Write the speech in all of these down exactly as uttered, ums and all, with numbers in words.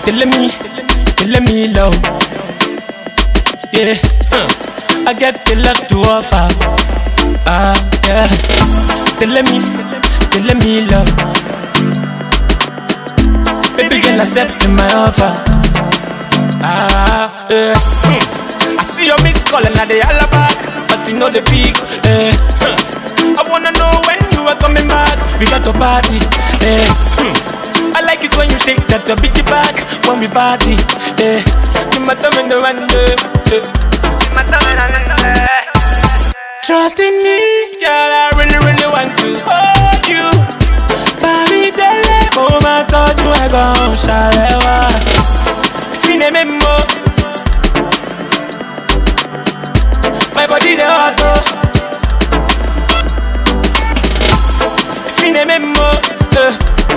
telling me, telling me low. Yeah, huh. I get the love to offer. Ah, yeah. Telling me, telling me love. Baby girl accept my offer. Ah, yeah. Hmm. I see your missed call and I dey holla back, but you know the peak. Eh. Huh. I wanna know when you are coming back. We got to party. Eh. Hmm. I like it when you shake that your biggie back when we party. Eh. You matter when the one day. Trust in me, girl. I really, really want to hold you. Baby, dele, oh my God, you are gone, shalewa. Fine memo, my body the auto. Fine memo, uh,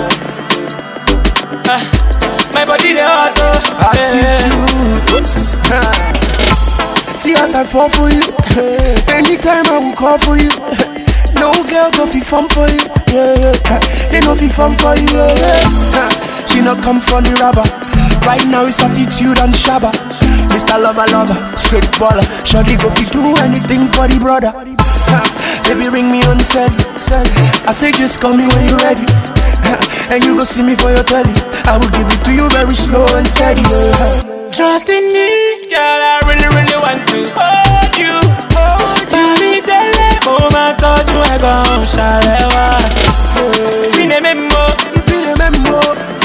uh, my body the auto. Attitude. See as I fall for you. Anytime I will call for you. No girl go fi fun for you. Yeah, yeah. They no fi fun for you. Yeah, yeah. She not come from the rubber. Right now it's attitude and shabba. Mister Lover Lover, straight baller. Shawty go fi do anything for the brother. Baby ring me on set. I say just call me when you ready. And you go see me for your telly. I will give it to you very slow and steady. Yeah. Trust in me, girl, I really, really want to hold you. Baby, dele, oh my God, you are gone, shalewa. Fine memo, fine memo.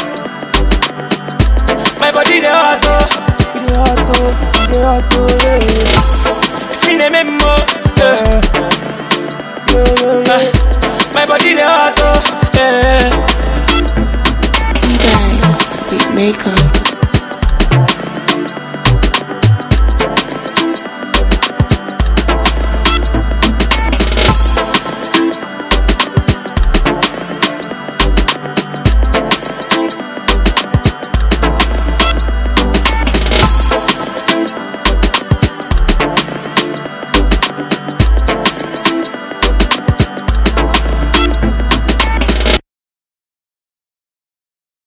My body the auto, the auto, the auto, yeah. Fine memo, yeah, yeah, yeah. My body the auto, yeah. E-Banks, Beatmaker.